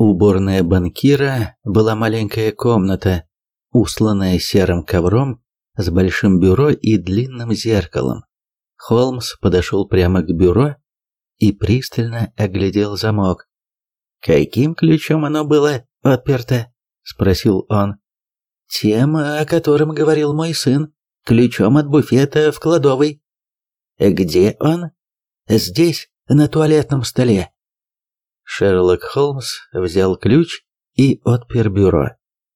Уборная банкира была маленькая комната, устланная серым ковром с большим бюро и длинным зеркалом. Холмс подошел прямо к бюро и пристально оглядел замок. «Каким ключом оно было отперто?» – спросил он. «Тем, о котором говорил мой сын, ключом от буфета в кладовой». «Где он?» «Здесь, на туалетном столе». Шерлок Холмс взял ключ и отпер бюро.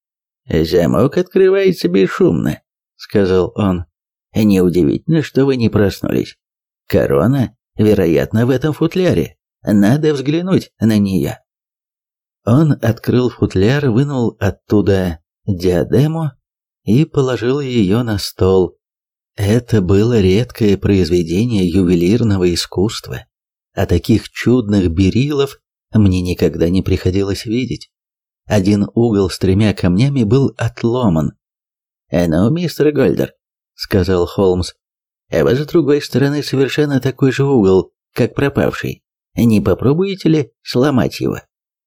«Замок открывается бесшумно», — сказал он. «Неудивительно, что вы не проснулись. Корона, вероятно, в этом футляре. Надо взглянуть на нее». Он открыл футляр, вынул оттуда диадему и положил ее на стол. Это было редкое произведение ювелирного искусства. А таких чудных бериллов мне никогда не приходилось видеть. Один угол с 3 камнями был отломан. «Ну, мистер Гольдер», — сказал Холмс, — «а с другой стороны совершенно такой же угол, как пропавший. Не попробуете ли сломать его?»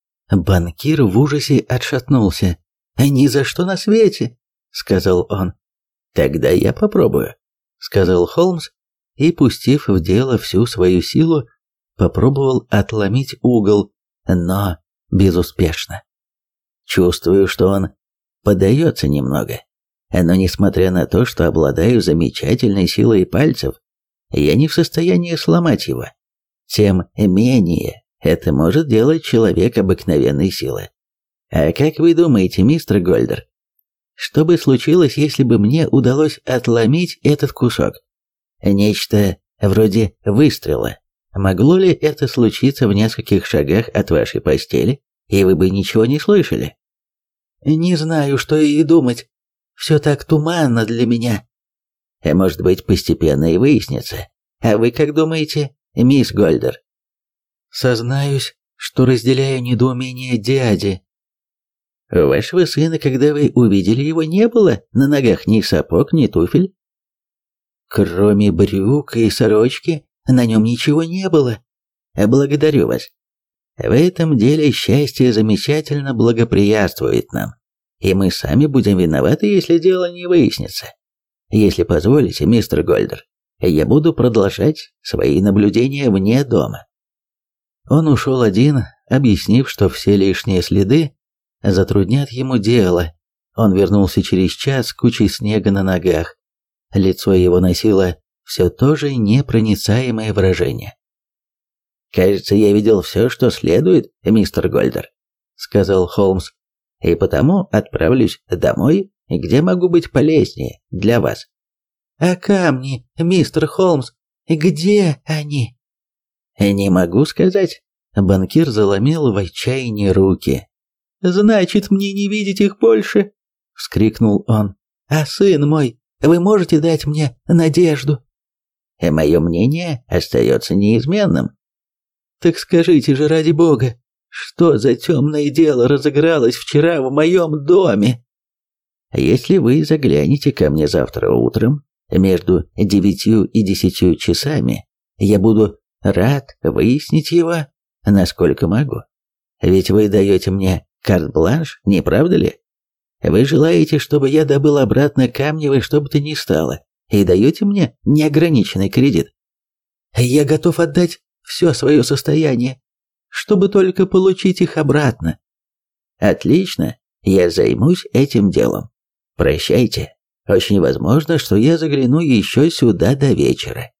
Банкир в ужасе отшатнулся. «Ни за что на свете», — сказал он. «Тогда я попробую», — сказал Холмс, и, пустив в дело всю свою силу, попробовал отломить угол, но безуспешно. Чувствую, что он поддается немного, но несмотря на то, что обладаю замечательной силой пальцев, я не в состоянии сломать его. Тем менее, это может делать человек обыкновенной силы. А как вы думаете, мистер Гольдер, что бы случилось, если бы мне удалось отломить этот кусок? Нечто вроде выстрела. Могло ли это случиться в нескольких шагах от вашей постели, и вы бы ничего не слышали? Не знаю, что и думать. Все так туманно для меня. Может быть, постепенно и выяснится. А вы как думаете, мисс Гольдер? Сознаюсь, что разделяю недоумение дяди. У вашего сына, когда вы увидели его, не было на ногах ни сапог, ни туфель? Кроме брюк и сорочки, на нем ничего не было. Благодарю вас. В этом деле счастье замечательно благоприятствует нам, и мы сами будем виноваты, если дело не выяснится. Если позволите, мистер Гольдер, я буду продолжать свои наблюдения вне дома». Он ушел один, объяснив, что все лишние следы затруднят ему дело. Он вернулся через час с кучей снега на ногах. Лицо его носило все то же непроницаемое выражение. «Кажется, я видел все, что следует, мистер Гольдер», — сказал Холмс, «и потому отправлюсь домой, где могу быть полезнее для вас». «А камни, мистер Холмс, где они?» «Не могу сказать». Банкир заломил в отчаянии руки. «Значит, мне не видеть их больше?» — вскрикнул он. «А сын мой, вы можете дать мне надежду?» «Мое мнение остается неизменным». «Так скажите же, ради бога, что за темное дело разыгралось вчера в моем доме?» «Если вы заглянете ко мне завтра утром, между 9 и 10 часами, я буду рад выяснить его, насколько могу. Ведь вы даете мне карт-бланш, не правда ли? Вы желаете, чтобы я добыл обратно камни во что бы то ни стало, и даете мне неограниченный кредит. Я готов отдать все свое состояние, чтобы только получить их обратно. Отлично, я займусь этим делом. Прощайте. Очень возможно, что я загляну еще сюда до вечера».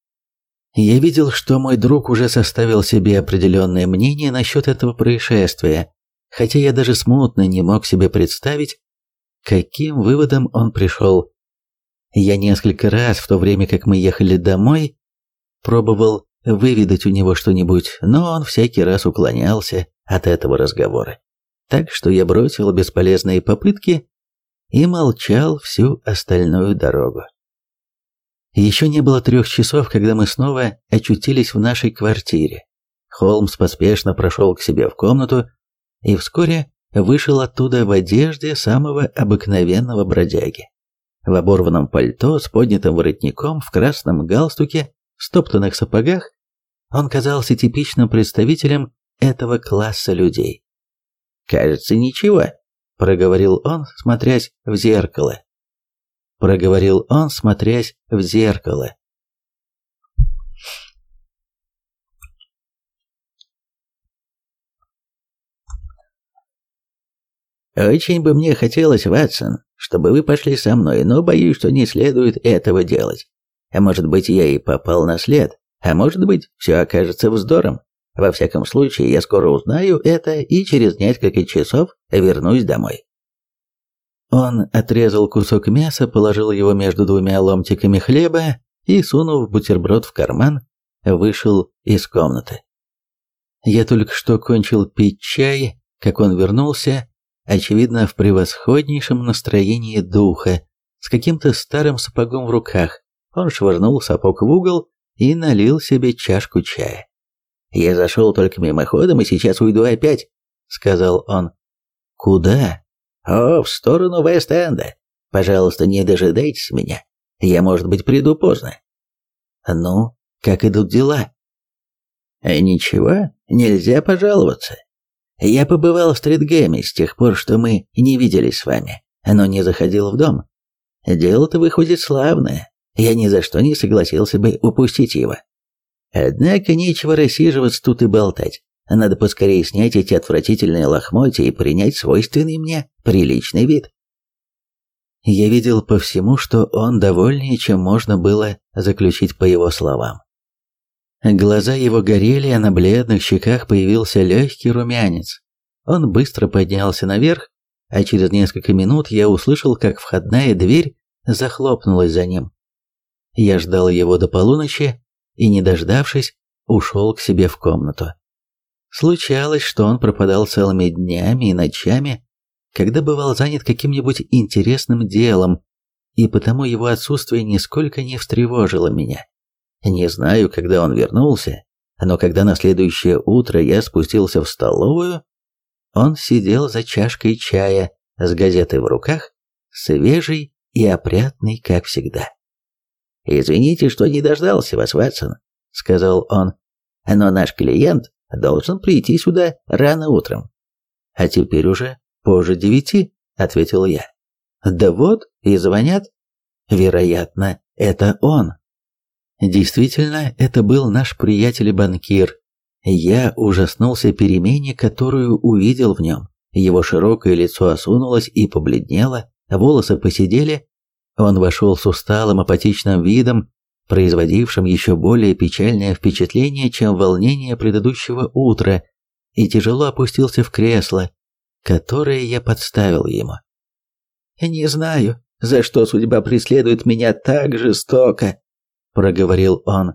Я видел, что мой друг уже составил себе определенное мнение насчет этого происшествия, хотя я даже смутно не мог себе представить, каким выводом он пришел. Я несколько раз, в то время как мы ехали домой, пробовал выведать у него что-нибудь, но он всякий раз уклонялся от этого разговора. Так что я бросил бесполезные попытки и молчал всю остальную дорогу. Еще не было 3 часов, когда мы снова очутились в нашей квартире. Холмс поспешно прошел к себе в комнату и вскоре вышел оттуда в одежде самого обыкновенного бродяги. В оборванном пальто с поднятым воротником, в красном галстуке, в стоптанных сапогах он казался типичным представителем этого класса людей. Кажется, ничего, проговорил он, смотрясь в зеркало. Очень бы мне хотелось, Ватсон, чтобы вы пошли со мной, но боюсь, что не следует этого делать. А может быть, я и попал на след, а может быть, все окажется вздором. Во всяком случае, я скоро узнаю это и через несколько часов вернусь домой. Он отрезал кусок мяса, положил его между двумя ломтиками хлеба и, сунув бутерброд в карман, вышел из комнаты. Я только что кончил пить чай, как он вернулся, очевидно, в превосходнейшем настроении духа, с каким-то старым сапогом в руках. Он швырнул сапог в угол и налил себе чашку чая. «Я зашел только мимоходом и сейчас уйду опять», — сказал он. «Куда?» «О, в сторону Вест-Энда. Пожалуйста, не дожидайтесь меня. Я, может быть, приду поздно». «Ну, как идут дела?» «Ничего, нельзя пожаловаться. Я побывал в Стритгэме с тех пор, что мы не виделись с вами, но не заходил в дом. Дело-то выходит славное. Я ни за что не согласился бы упустить его. Однако нечего рассиживаться тут и болтать. Надо поскорее снять эти отвратительные лохмотья и принять свойственный мне приличный вид». Я видел по всему, что он довольнее, чем можно было заключить по его словам. Глаза его горели, а на бледных щеках появился легкий румянец. Он быстро поднялся наверх, а через несколько минут я услышал, как входная дверь захлопнулась за ним. Я ждал его до полуночи и, не дождавшись, ушел к себе в комнату. Случалось, что он пропадал целыми днями и ночами, когда бывал занят каким-нибудь интересным делом, и потому его отсутствие нисколько не встревожило меня. Не знаю, когда он вернулся, но когда на следующее утро я спустился в столовую, он сидел за чашкой чая с газетой в руках, свежий и опрятный, как всегда. «Извините, что не дождался вас, Ватсон», — сказал он, — «но наш клиент должен прийти сюда рано утром». «А теперь уже позже 9, — ответил я. «Да вот, и звонят. Вероятно, это он». Действительно, это был наш приятель и банкир. Я ужаснулся перемене, которую увидел в нем. Его широкое лицо осунулось и побледнело, волосы поседели. Он вошел с усталым, апатичным видом, производившим еще более печальное впечатление, чем волнение предыдущего утра, и тяжело опустился в кресло, которое я подставил ему. «Не знаю, за что судьба преследует меня так жестоко», — проговорил он.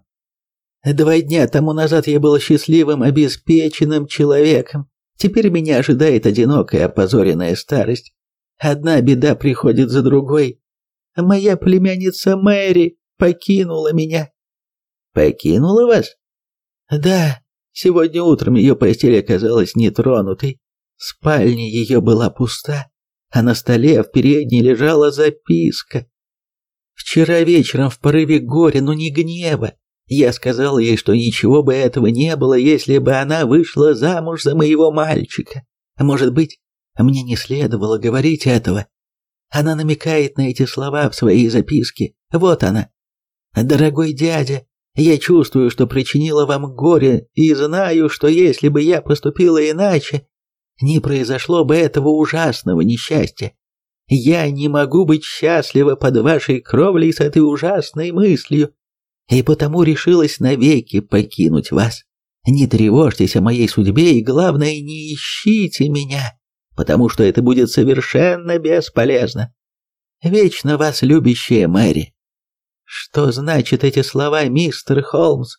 2 дня тому назад я был счастливым, обеспеченным человеком. Теперь меня ожидает одинокая, опозоренная старость. Одна беда приходит за другой. Моя племянница Мэри покинула меня». «Покинула вас?» «Да, сегодня утром ее постель оказалась нетронутой. Спальня ее была пуста, а на столе в передней лежала записка. Вчера вечером в порыве горя, но не гнева, я сказал ей, что ничего бы этого не было, если бы она вышла замуж за моего мальчика. Может быть, мне не следовало говорить этого. Она намекает на эти слова в своей записке. Вот она. «Дорогой дядя, я чувствую, что причинила вам горе, и знаю, что если бы я поступила иначе, не произошло бы этого ужасного несчастья. Я не могу быть счастлива под вашей кровлей с этой ужасной мыслью, и потому решилась навеки покинуть вас. Не тревожьтесь о моей судьбе и, главное, не ищите меня, потому что это будет совершенно бесполезно. Вечно вас любящая Мэри». «Что значат эти слова, мистер Холмс?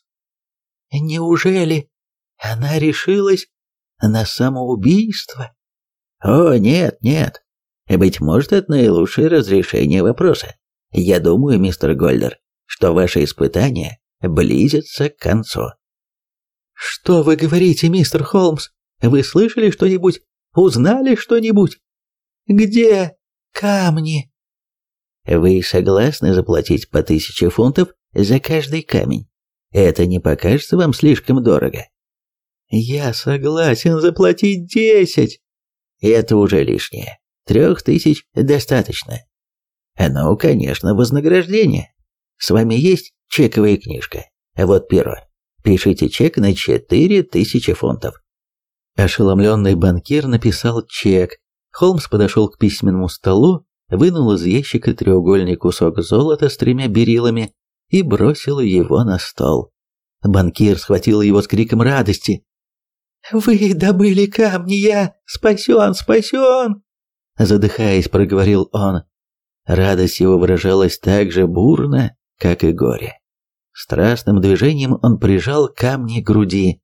Неужели она решилась на самоубийство?» «О, нет, нет. Быть может, это наилучшее разрешение вопроса. Я думаю, мистер Гольдер, что ваше испытание близится к концу». «Что вы говорите, мистер Холмс? Вы слышали что-нибудь? Узнали что-нибудь? Где камни?» «Вы согласны заплатить по 1000 фунтов за каждый камень? Это не покажется вам слишком дорого?» «Я согласен заплатить 10. это уже лишнее. 3000 достаточно. Ну, конечно, вознаграждение. С вами есть чековая книжка? Вот перо. Пишите чек на 4000 фунтов. Ошеломленный банкир написал чек. Холмс подошел к письменному столу, вынул из ящика треугольный кусок золота с 3 берилами и бросил его на стол. Банкир схватил его с криком радости. «Вы добыли камни, я спасен, спасен!» Задыхаясь, проговорил он. Радость его выражалась так же бурно, как и горе. Страстным движением он прижал камни к груди.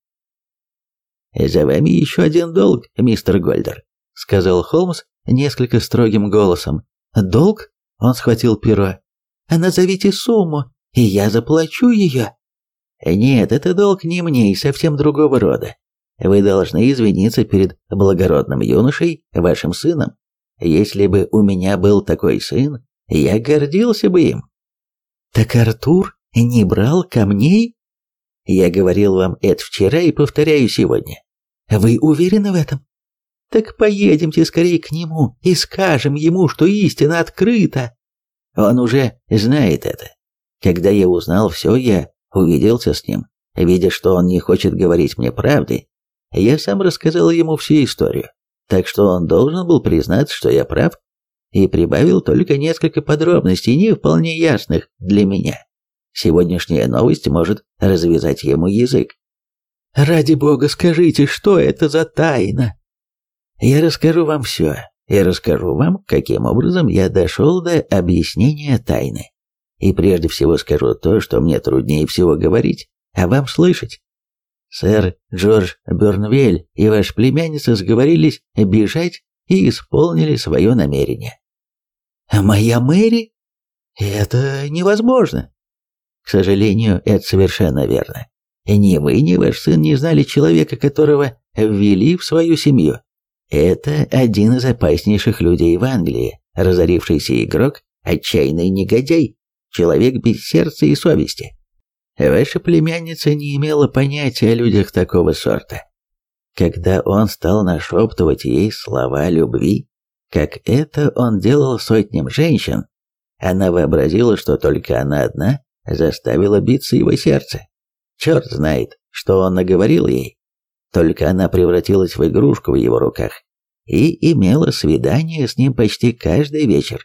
«За вами еще один долг, мистер Гольдер», — сказал Холмс несколько строгим голосом. «Долг?» — он схватил перо. «Назовите сумму, и я заплачу ее». «Нет, это долг не мне и совсем другого рода. Вы должны извиниться перед благородным юношей, вашим сыном. Если бы у меня был такой сын, я гордился бы им». «Так Артур не брал камней?» «Я говорил вам это вчера и повторяю сегодня». «Вы уверены в этом?» «Так поедемте скорее к нему и скажем ему, что истина открыта». «Он уже знает это. Когда я узнал все, я увиделся с ним. Видя, что он не хочет говорить мне правды, я сам рассказал ему всю историю. Так что он должен был признаться, что я прав, и прибавил только несколько подробностей, не вполне ясных для меня. Сегодняшняя новость может развязать ему язык». «Ради бога, скажите, что это за тайна?» «Я расскажу вам все, и расскажу вам, каким образом я дошел до объяснения тайны. И прежде всего скажу то, что мне труднее всего говорить, а вам слышать. Сэр Джордж Бернвель и ваша племянница сговорились бежать и исполнили свое намерение». «Моя Мэри? Это невозможно». «К сожалению, это совершенно верно. Ни вы, ни ваш сын не знали человека, которого ввели в свою семью. Это один из опаснейших людей в Англии, разорившийся игрок, отчаянный негодяй, человек без сердца и совести. Ваша племянница не имела понятия о людях такого сорта. Когда он стал нашептывать ей слова любви, как это он делал сотням женщин, она вообразила, что только она одна заставила биться его сердце. Черт знает, что он наговорил ей. Только она превратилась в игрушку в его руках и имела свидание с ним почти каждый вечер.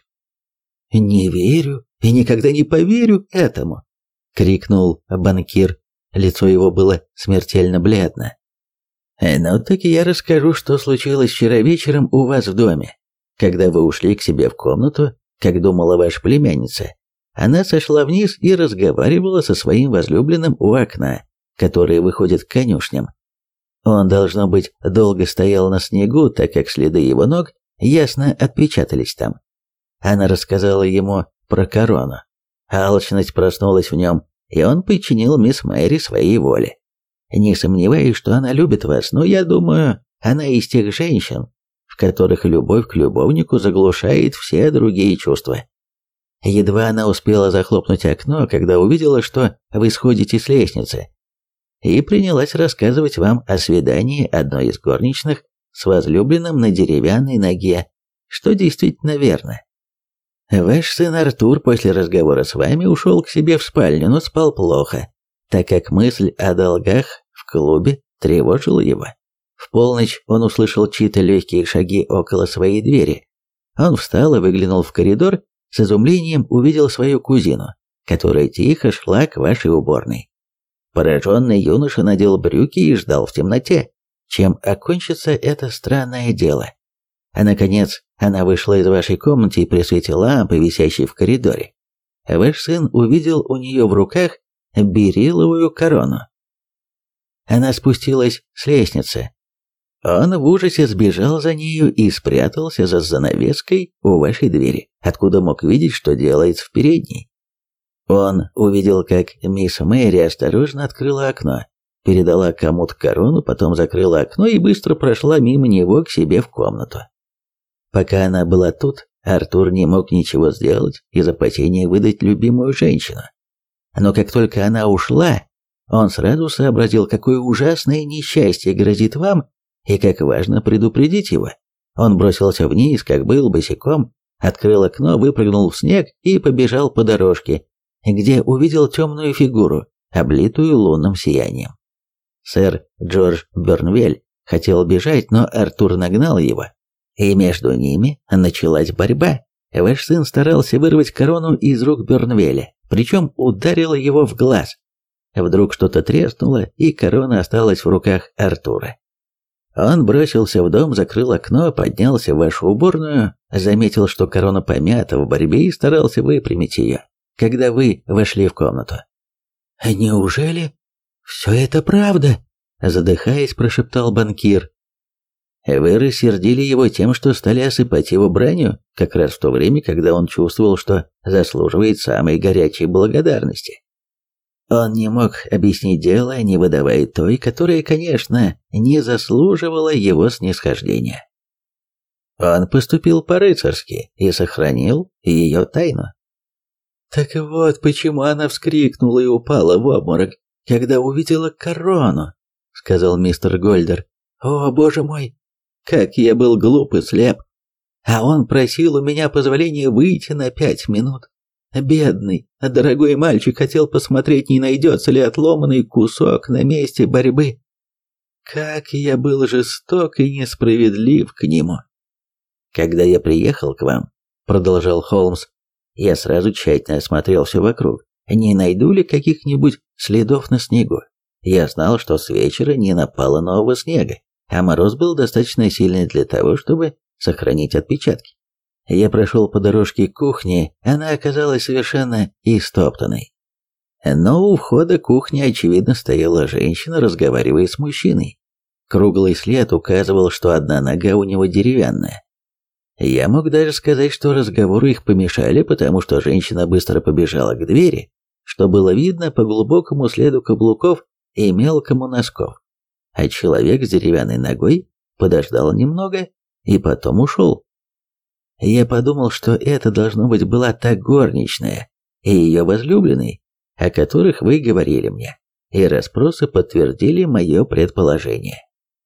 «Не верю и никогда не поверю этому!» — крикнул банкир. Лицо его было смертельно бледно. «Ну так я расскажу, что случилось вчера вечером у вас в доме. Когда вы ушли к себе в комнату, как думала ваша племянница, она сошла вниз и разговаривала со своим возлюбленным у окна, которое выходит к конюшням. Он, должно быть, долго стоял на снегу, так как следы его ног ясно отпечатались там. Она рассказала ему про корону. Алчность проснулась в нем, и он подчинил мисс Мэри своей воле. Не сомневаюсь, что она любит вас, но я думаю, она из тех женщин, в которых любовь к любовнику заглушает все другие чувства. Едва она успела захлопнуть окно, когда увидела, что вы сходите с лестницы, и принялась рассказывать вам о свидании одной из горничных с возлюбленным на деревянной ноге, что действительно верно. Ваш сын Артур после разговора с вами ушел к себе в спальню, но спал плохо, так как мысль о долгах в клубе тревожила его. В полночь он услышал чьи-то легкие шаги около своей двери. Он встал и выглянул в коридор, с изумлением увидел свою кузину, которая тихо шла к вашей уборной. Пораженный юноша надел брюки и ждал в темноте, чем окончится это странное дело. А наконец, она вышла из вашей комнаты и при свете лампы, висящей в коридоре, ваш сын увидел у нее в руках берилловую корону. Она спустилась с лестницы. Он в ужасе сбежал за нею и спрятался за занавеской у вашей двери, откуда мог видеть, что делается в передней. Он увидел, как мисс Мэри осторожно открыла окно, передала кому-то корону, потом закрыла окно и быстро прошла мимо него к себе в комнату. Пока она была тут, Артур не мог ничего сделать из опасения выдать любимую женщину. Но как только она ушла, он сразу сообразил, какое ужасное несчастье грозит вам и как важно предупредить его. Он бросился вниз, как был, босиком, открыл окно, выпрыгнул в снег и побежал по дорожке, где увидел темную фигуру, облитую лунным сиянием. Сэр Джордж Бернвель хотел бежать, но Артур нагнал его, и между ними началась борьба. Ваш сын старался вырвать корону из рук Бернвеля, причем ударил его в глаз. Вдруг что-то треснуло, и корона осталась в руках Артура. Он бросился в дом, закрыл окно, поднялся в вашу уборную, заметил, что корона помята в борьбе и старался выпрямить ее, когда вы вошли в комнату. «Неужели все это правда?» – задыхаясь, прошептал банкир. «Вы рассердили его тем, что стали осыпать его бранью, как раз в то время, когда он чувствовал, что заслуживает самой горячей благодарности. Он не мог объяснить дело, не выдавая той, которая, конечно, не заслуживала его снисхождения. Он поступил по-рыцарски и сохранил ее тайну». «Так вот, почему она вскрикнула и упала в обморок, когда увидела корону», — сказал мистер Гольдер. «О, боже мой! Как я был глуп и слеп! А он просил у меня позволения выйти на 5 минут. Бедный, дорогой мальчик хотел посмотреть, не найдется ли отломанный кусок на месте борьбы. Как я был жесток и несправедлив к нему!» «Когда я приехал к вам, — продолжал Холмс, — я сразу тщательно осмотрел все вокруг. Не найду ли каких-нибудь следов на снегу? Я знал, что с вечера не напало нового снега, а мороз был достаточно сильный для того, чтобы сохранить отпечатки. Я прошел по дорожке к кухне, она оказалась совершенно истоптанной. Но у входа кухни, очевидно, стояла женщина, разговаривая с мужчиной. Круглый след указывал, что одна нога у него деревянная. Я мог даже сказать, что разговору их помешали, потому что женщина быстро побежала к двери, что было видно по глубокому следу каблуков и мелкому носков. А человек с деревянной ногой подождал немного и потом ушел. Я подумал, что это должно быть была та горничная и ее возлюбленный, о которых вы говорили мне, и расспросы подтвердили мое предположение.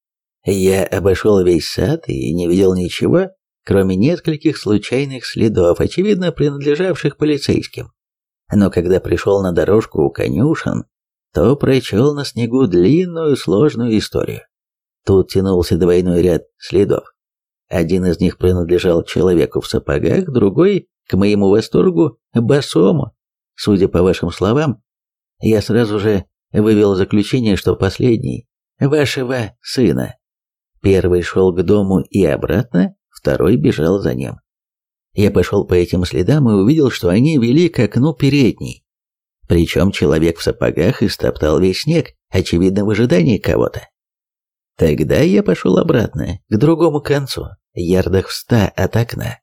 Я обошел весь сад и не видел ничего, кроме нескольких случайных следов, очевидно принадлежавших полицейским. Но когда пришел на дорожку у конюшен, то прочел на снегу длинную сложную историю. Тут тянулся двойной ряд следов. Один из них принадлежал человеку в сапогах, другой, к моему восторгу, босому. Судя по вашим словам, я сразу же вывел заключение, что последний – вашего сына. Первый шел к дому и обратно, второй бежал за ним. Я пошел по этим следам и увидел, что они вели к окну передней. Причем человек в сапогах истоптал весь снег, очевидно в ожидании кого-то. Тогда я пошел обратно, к другому концу, ярдах в 100 от окна.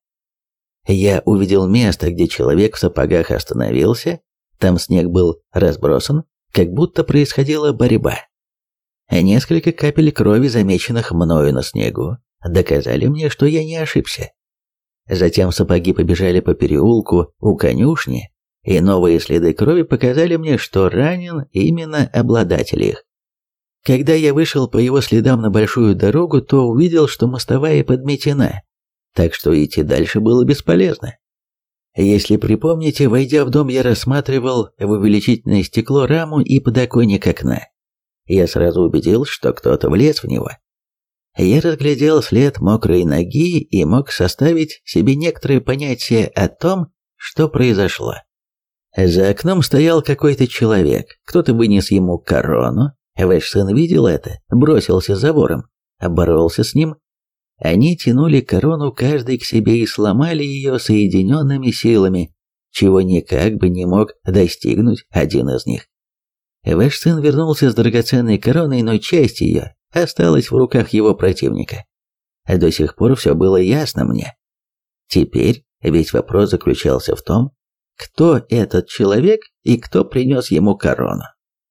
Я увидел место, где человек в сапогах остановился, там снег был разбросан, как будто происходила борьба. Несколько капель крови, замеченных мною на снегу, доказали мне, что я не ошибся. Затем сапоги побежали по переулку у конюшни, и новые следы крови показали мне, что ранен именно обладатель их. Когда я вышел по его следам на большую дорогу, то увидел, что мостовая подметена, так что идти дальше было бесполезно. Если припомните, войдя в дом, я рассматривал в увеличительное стекло раму и подоконник окна. Я сразу убедился, что кто-то влез в него. Я разглядел след мокрой ноги и мог составить себе некоторые понятия о том, что произошло. За окном стоял какой-то человек, кто-то вынес ему корону. Ваш сын видел это, бросился за вором, боролся с ним. Они тянули корону каждый к себе и сломали ее соединенными силами, чего никак бы не мог достигнуть один из них. Ваш сын вернулся с драгоценной короной, но часть ее осталась в руках его противника. До сих пор все было ясно мне. Теперь весь вопрос заключался в том, кто этот человек и кто принес ему корону.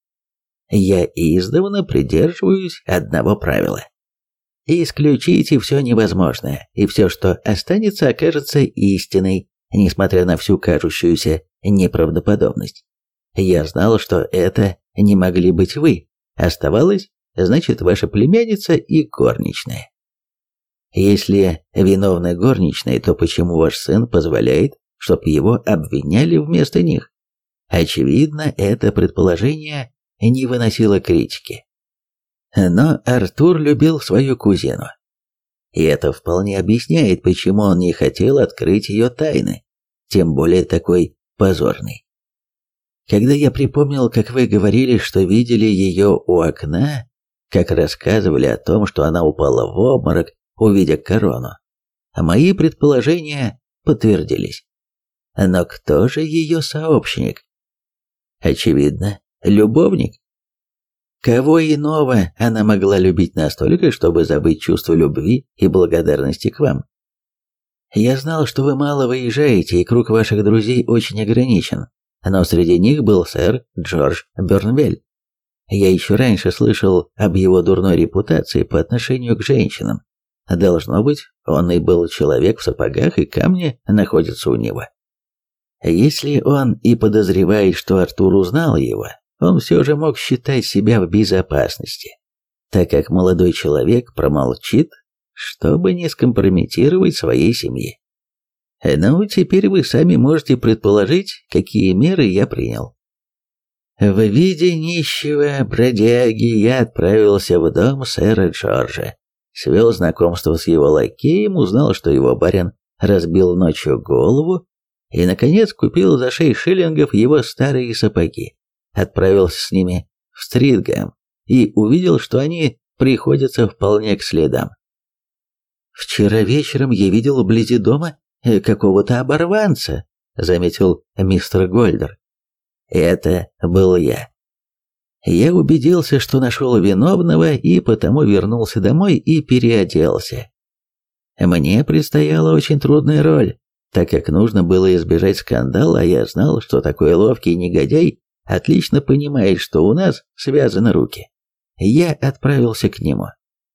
Я издавна придерживаюсь одного правила. Исключите все невозможное, и все, что останется, окажется истиной, несмотря на всю кажущуюся неправдоподобность. Я знал, что это не могли быть вы. Оставалось, значит, ваша племянница и горничная. Если виновны горничные, то почему ваш сын позволяет, чтоб его обвиняли вместо них? Очевидно, это предположение не выносило критики. Но Артур любил свою кузину. И это вполне объясняет, почему он не хотел открыть ее тайны, тем более такой позорной. Когда я припомнил, как вы говорили, что видели ее у окна, как рассказывали о том, что она упала в обморок, увидя корону, мои предположения подтвердились. Но кто же ее сообщник? Очевидно, любовник. Кого иного она могла любить настолько, чтобы забыть чувство любви и благодарности к вам? Я знал, что вы мало выезжаете, и круг ваших друзей очень ограничен, но среди них был сэр Джордж Бернвель. Я еще раньше слышал об его дурной репутации по отношению к женщинам. Должно быть, он и был человек в сапогах, и камни находятся у него. Если он и подозревает, что Артур узнал его, он все же мог считать себя в безопасности, так как молодой человек промолчит, чтобы не скомпрометировать своей семьи. Ну, теперь вы сами можете предположить, какие меры я принял. В виде нищего бродяги я отправился в дом сэра Джорджа, свел знакомство с его лакеем, узнал, что его барин разбил ночью голову, и, наконец, купил за 6 шиллингов его старые сапоги. Отправился с ними в Стритгем и увидел, что они приходятся вполне к следам. «Вчера вечером я видел вблизи дома какого-то оборванца», — заметил мистер Гольдер. «Это был я. Я убедился, что нашел виновного, и потому вернулся домой и переоделся. Мне предстояла очень трудная роль, так как нужно было избежать скандала, а я знал, что такой ловкий негодяй отлично понимает, что у нас связаны руки. Я отправился к нему.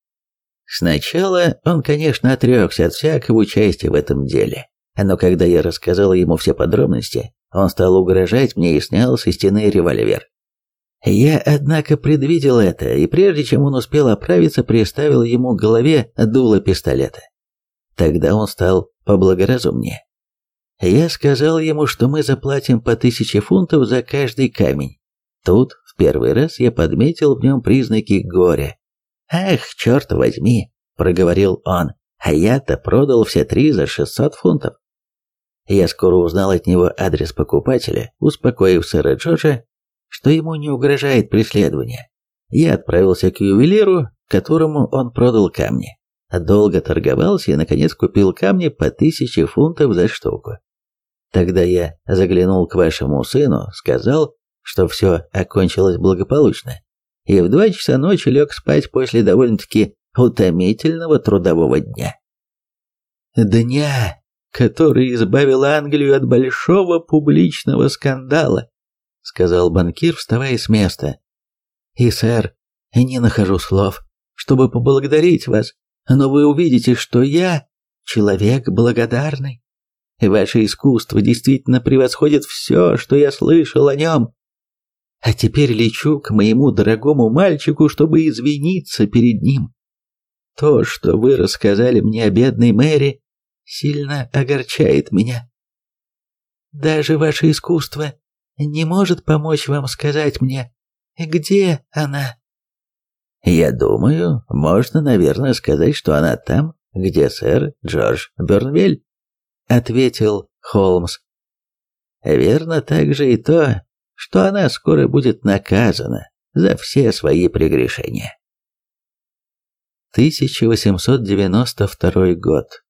Сначала он, конечно, отрекся от всякого участия в этом деле, но когда я рассказал ему все подробности, он стал угрожать мне и снял со стены револьвер. Я, однако, предвидел это, и прежде чем он успел оправиться, приставил ему к голове дуло пистолета. Тогда он стал поблагоразумнее. Я сказал ему, что мы заплатим по 1000 фунтов за каждый камень. Тут в первый раз я подметил в нем признаки горя. «Ах, черт возьми», — проговорил он, — «а я-то продал все 3 за 600 фунтов». Я скоро узнал от него адрес покупателя, успокоив сэра Джорджа, что ему не угрожает преследование. Я отправился к ювелиру, которому он продал камни. Долго торговался и, наконец, купил камни по 1000 фунтов за штуку. Тогда я заглянул к вашему сыну, сказал, что все окончилось благополучно, и в 2 часа ночи лег спать после довольно-таки утомительного трудового дня. Дня, который избавил Англию от большого публичного скандала, сказал банкир, вставая с места. И, сэр, не нахожу слов, чтобы поблагодарить вас, но вы увидите, что я человек благодарный. Ваше искусство действительно превосходит все, что я слышал о нем. А теперь лечу к моему дорогому мальчику, чтобы извиниться перед ним. То, что вы рассказали мне о бедной Мэри, сильно огорчает меня. Даже ваше искусство не может помочь вам сказать мне, где она. Я думаю, можно, наверное, сказать, что она там, где сэр Джордж Бернвель, ответил Холмс. Верно также и то, что она скоро будет наказана за все свои прегрешения. 1892 год.